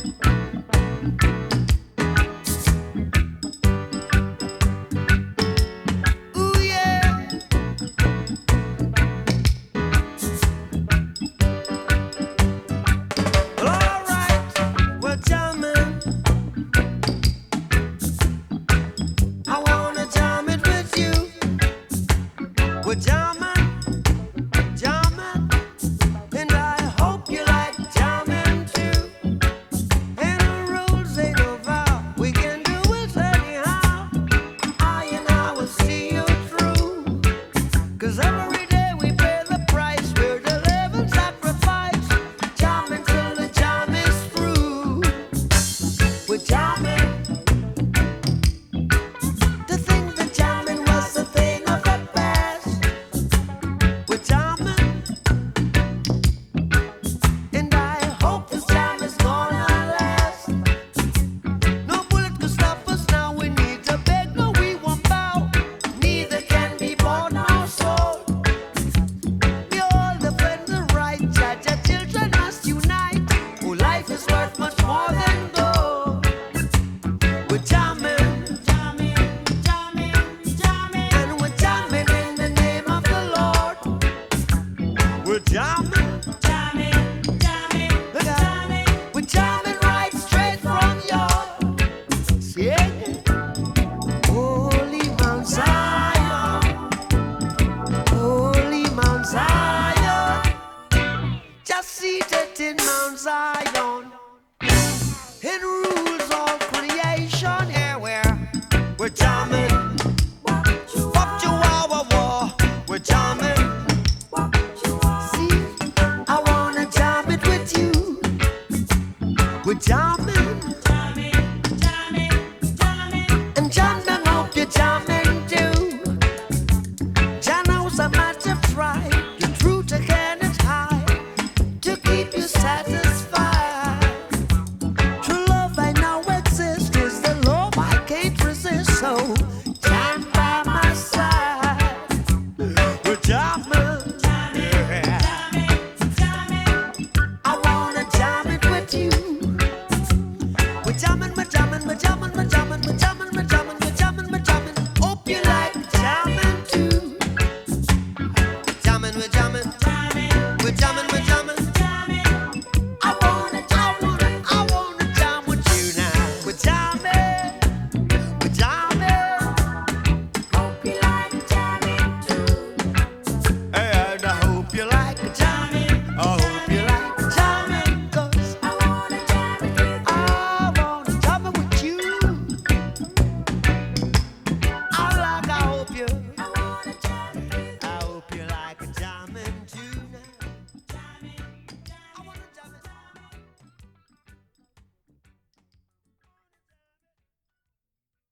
Ooh, yeah. Well, all right, we're jamming. I wanna jam it with you. We're jamming, jamming, and I hope you like jamming too. And the rules ain't no vow, we can do it anyhow. I and I will see you through. 'Cause every day we pay the price, we're the living sacrifice. Jamming till the jam is through. We're jamming. To think that jamming was a thing of the past. We're jamming, and I hope this jam is gonna last. No bullet can stop us now. We need to beg, no, we won't bow. Neither can be bought nor sold. We all defend the right. Judge our children must unite. Oh, life is worth much more than gold. We're jamming, jamming, jamming, jamming, and we're jamming in the name of the Lord. We're jamming, jamming, jamming, jamming. We're jamming right straight from your, yeah. Holy Mount Zion, Holy Mount Zion, just seated in Mount Zion, and rules all creation. Here we're jamming, fuck you war. We're jamming. See, I wanna jam it with you. We're jamming.